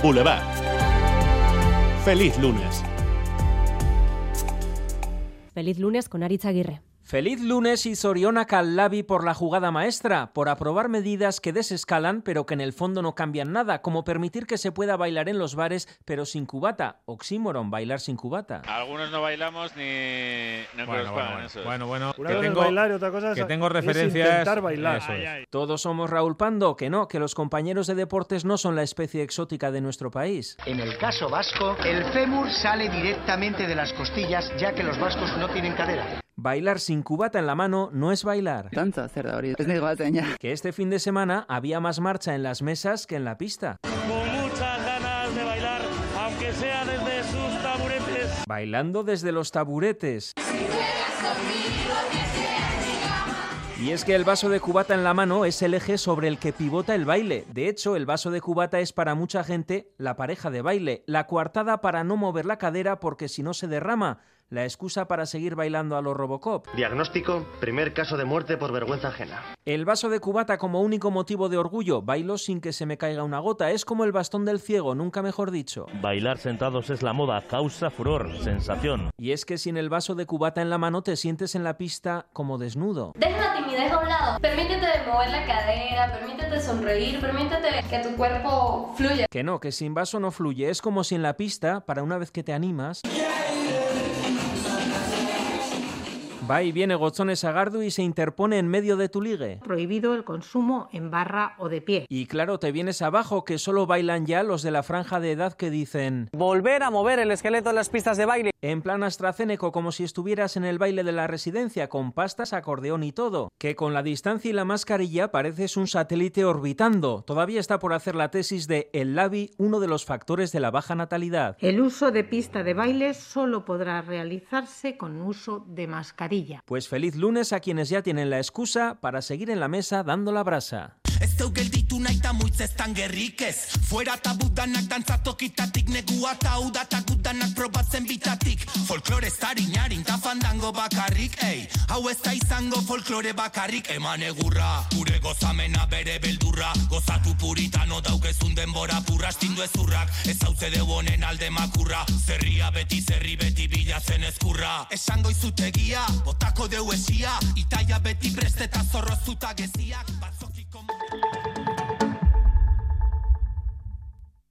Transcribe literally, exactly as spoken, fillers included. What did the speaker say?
Boulevard. Feliz lunes. Feliz lunes con Aritz Aguirre. Feliz lunes y zorionak al Labi por la jugada maestra, por aprobar medidas que desescalan pero que en el fondo no cambian nada, como permitir que se pueda bailar en los bares pero sin cubata. Oxímoron, bailar sin cubata. Algunos no bailamos ni no bueno, bueno, bueno, eso. bueno, bueno, Una que cosa tengo, es bailar y otra cosa es, que tengo es referencias. intentar bailar. Eso es. Ay, ay. Todos somos Raúl Pando, que no, que los compañeros de deportes no son la especie exótica de nuestro país. En el caso vasco, el fémur sale directamente de las costillas, ya que los vascos no tienen cadera. Bailar sin cubata en la mano no es bailar. Dantza zer da hori, ez nahi goatzen. Que este fin de semana había más marcha en las mesas que en la pista. Con muchas ganas de bailar, aunque sea desde sus taburetes. Bailando desde los taburetes. Y es que el vaso de cubata en la mano es el eje sobre el que pivota el baile. De hecho, el vaso de cubata es para mucha gente la pareja de baile, la coartada para no mover la cadera porque si no se derrama, la excusa para seguir bailando a los Robocop. Diagnóstico, primer caso de muerte por vergüenza ajena. El vaso de cubata como único motivo de orgullo, bailo sin que se me caiga una gota, es como el bastón del ciego, nunca mejor dicho. Bailar sentados es la moda, causa furor, sensación. Y es que sin el vaso de cubata en la mano te sientes en la pista como desnudo. Deja la timidez a un lado, permítete mover la cadera, permítete sonreír, permítete que tu cuerpo fluya. Que no, que sin vaso no fluye, es como si en la pista, para una vez que te animas... Va y viene Gotzone Sagardu y se interpone en medio de tu ligue. Prohibido el consumo en barra o de pie. Y claro, te vienes abajo, que solo bailan ya los de la franja de edad que dicen... Volver a mover el esqueleto en las pistas de baile. En plan AstraZeneca, como si estuvieras en el baile de la residencia, con pastas, acordeón y todo. Que con la distancia y la mascarilla pareces un satélite orbitando. Todavía está por hacer la tesis de el Labi, uno de los factores de la baja natalidad. El uso de pista de baile solo podrá realizarse con uso de mascarilla. Pues feliz lunes a quienes ya tienen la excusa para seguir en la mesa dando la brasa. Ez deu gelditu nahi ta muitzestan gerrikez. Fuera tabudanak dantzatokitatik negua ta udatak udanak probatzen bitatik. Folklore zariñarin ta fandango bakarrik, ei. Hau ez da izango folklore bakarrik. Eman egurra, gure gozamena bere beldurra. Gozatu puritano daukezun denbora purra. Astindu ezurrak, ez hauze deu honen alde makurra. Zerria beti, zerri beti bilatzen ezkurra. Esango izutegia, botako deu esia. Itaia beti presteta zorrozuta geziak. Batzokiko...